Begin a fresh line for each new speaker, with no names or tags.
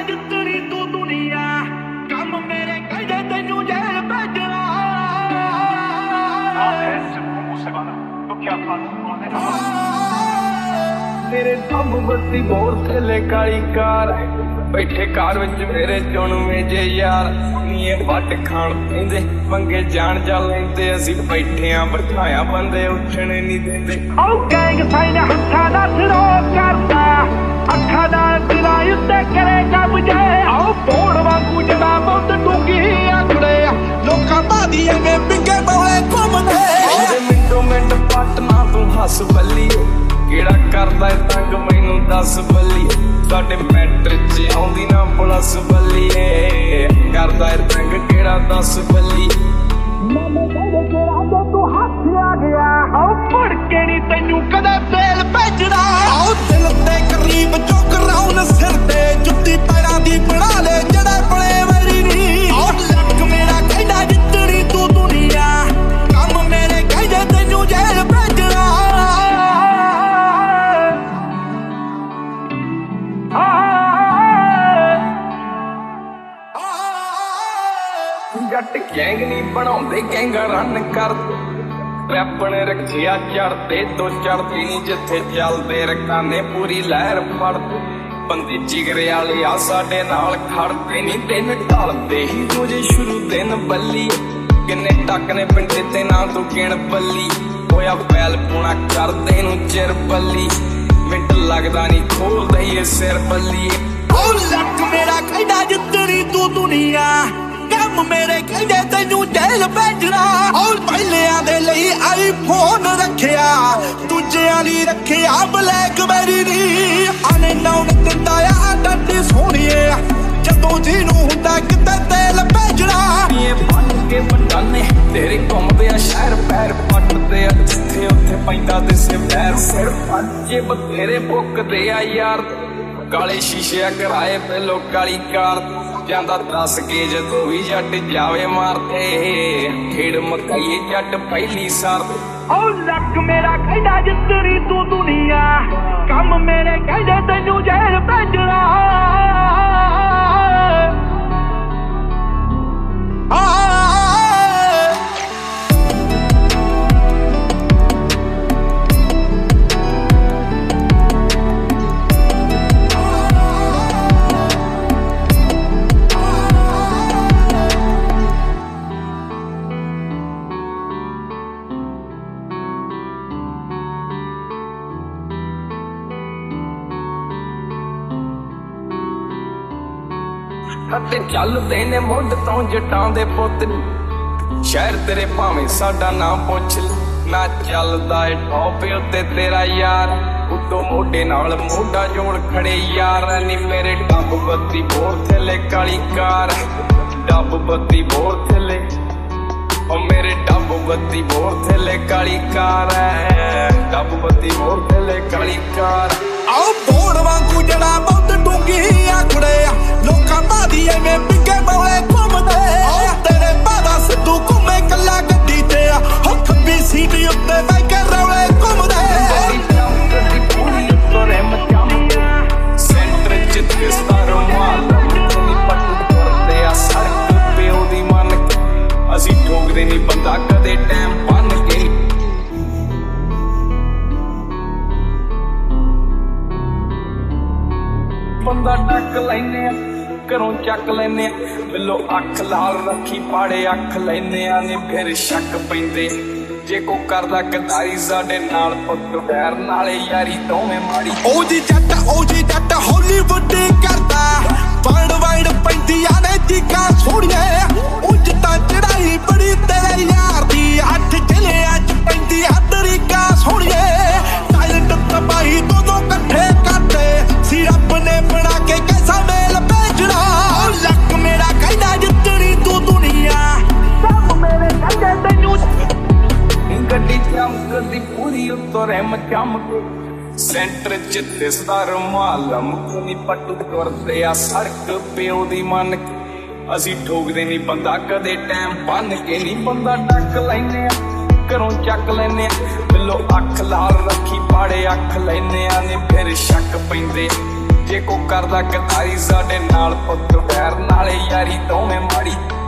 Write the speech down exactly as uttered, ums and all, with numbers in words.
जितनी तू दुनिया कम मेरे कहदे तेनू जेल भेजना
तेरे दम बत्ती बोर थले काली कार बैठे कार विच मेरे चुनवे जे यार नीए वट खाण पैंदे पंगे जान जा लैंदे असीं बैठे आ बिठाया बंदे उठने नहीं देंदे
ओ गैंग साइन हत्था दा सिरो करदा अखा दा दिला उत्ते करेगा बुझे ओ बोड़ वांगू जड़ा बहुत डूंगी आखड़े लोकां बादी एवें पिंगे बोले घुमदे
ओदे मिंटो मिंट पटना तू हस बल्ली केड़ा करदा है तंग मैनू दस बल्ली साडे मैटर च आउंदी ना पुलिस बल्ली करदा है तंग केड़ा दस बल्ली
मामे कहदे केड़ा जो तू हथ आ गया ओ मुड़ के नी तैनू कदे बेल भेजना ओ दिल ते करीब चुक राउन सिर ते जुत्ती पैरां दी बना ले जड़े बड़े वरी नी ओ लटक मेरा कहदा जितनी तू दुनिया कम मेरे कहदे तैनू जेल भेजना
जट गैंग नहीं बनाउंदे गैंगा रन कर रैप ने रखिया चढ़ते तो चढ़ती नहीं जिथे चलते रखाने पूरी लहर फड़ते बंदे जिगरे वाले आ साडे नाल खड़ते नहीं दिन ढलते ही तुझे शुरू दिन बल्ली किन्ने टक ने पिंडे ते ना तू गिण बल्ली होया बैल पुणा करदे नू चिर बल्ली मिंट लगदा नहीं खोल दईए सिर बल्ली
ओ लक मेरा कहदा जितनी तू दुनिया कम मेरे कहदे तैनू जेल भेजना और पहलियां दे लई आईफोन रखिया दूजियां लई रखिया ब्लैकबेरी नी आने नाउन दिंदा आ डंडी सोहणीए जदों जिनू हुंदा किते तेल भेजना
ये बन के बटाने तेरे घुमदे आ शहर पैर पटदे आ जिथे उत्थे पैंदा दिसे पैर सिर पंजे बतेरे बुकदे आ यार काले शीशे कराए पहलो काली कार जांदा दस के जदों भी जट जावे मारते खेड़ मकाइए जट पहली सार
ओ लक मेरा कहदा जितनी तू दुनिया कम मेरे कहदे तैनू जेल भेजना
ते चलदे ने मुंड तो जटां दे पुत शहर तेरे भावें साडा नाम पुछ ना चलदा है टॉप उत्ते तेरा यार उतो मोढे नाल मोढा जोड़ खड़े यार नी मेरे डब बत्ती बोर थले काली कार डब बत्ती बोर थले ओ मेरे डब बत्ती बोर थले काली कार डब बत्ती बोर थले काली कार
आओ बोड़ वांगू जड़ा बहुत डूंगी आखड़े लोकां बादी एवें पिंगे बोले घुमदे तेरे बादा सिद्धू घुमे कल्ला गड्डी ते हो खब्बी सीट उत्ते बैठ के रौले घुमदे
सेंटर च दिसदा रुमाल पट्टू तुरदे आ सड़क पे ओदी मन असीं ठोकदे नहीं बंदा कदे टैम बन के बंदा टक लैने घरों चक लैने बिलो अख लाल रखी पाड़े अख लैने नी फिर शक पैंदे जे को करदा गदारी साडे नाल पुत्त पैर नाले यारी दोवें माड़ी
ओ जी जट ओ जी जट हॉलीवुड करदा वर्ल्ड वाइड पैंदियां ने चीकां सोहणीए उंज तां चढ़ाई बड़ी तेरे यार दी अठ जिलियां च पैंदी तरीका सोहणीए टाइलट तबाही दोनों कट्ठे करदे सी रब ने बना के कैसा मेल भेजना लक मेरा कहदा जितनी तू दुनिया सब मेरे कहदे तैनू
गड्डी चमकदी पूरी उत्तों रहम चमक सेंटर च दिसदा रुमाल मुकनी पट्टू तुरदे आ सड़क पे ओदी मन असीं ठोकदे नहीं बंदा कदे टैम बन के नहीं बंदा टक लैने घरों चक लैने बिलो अख लाल रखी पाड़े अख लैने नी फिर शक पैंदे जे ਜੇ ਕੋ ਕਰਦਾ ਗਦਾਰੀ ਸਾਡੇ ਨਾਲ ਪੁੱਤ ਵੈਰ ਨਾਲੇ ਯਾਰੀ ਦੋਵੇਂ ਮਾੜੀ